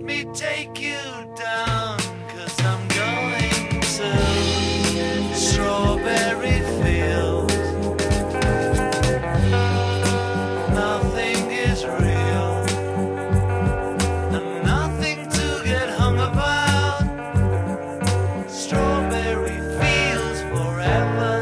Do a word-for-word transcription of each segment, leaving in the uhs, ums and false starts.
me take you down, 'cause I'm going to strawberry fields. Nothing is real, and nothing to get hung about. Strawberry fields forever.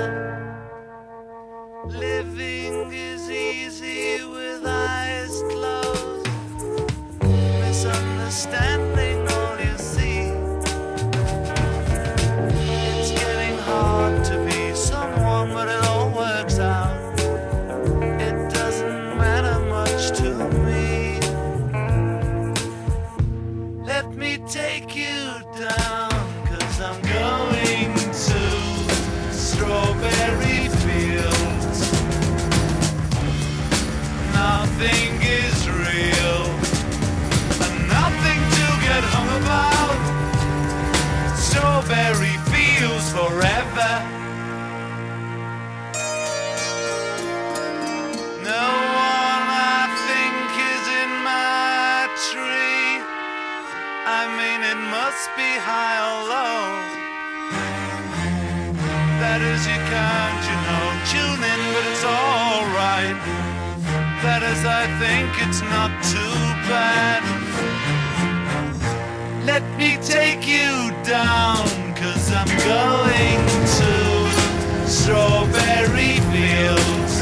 Living is easy with eyes closed. Misunderstanding all you see. It's getting hard to be someone, but it all works out. It doesn't matter much to me. Let me take you down, 'cause I'm going to strawberry fields. Nothing is real, and nothing to get hung about. Strawberry fields forever. No one I think is in my tree. I mean, it must be high or low. That is, you can't, you know, tune in, but it's alright. That is, I think it's not too bad. Let me take you down, 'cause I'm going to strawberry fields.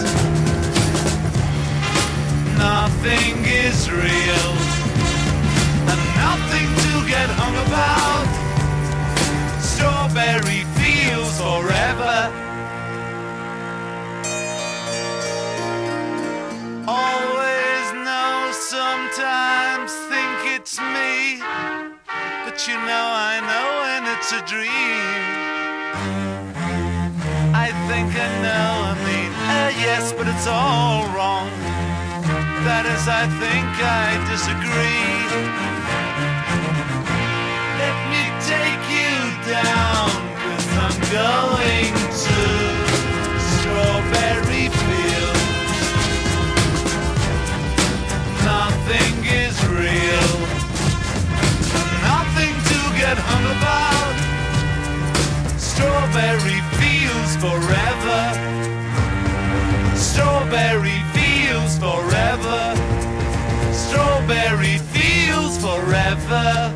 Nothing is real, and nothing to get hung about. Strawberry fields forever. Always know, sometimes think it's me, but you know I know when it's a dream. I think I know, I mean, uh, yes, but it's all wrong. That is, I think I disagree. Let me take you down, 'cause I'm going to strawberry fields. Nothing is real, nothing to get hung about. Strawberry fields forever. Strawberry fields forever. Strawberry fields forever.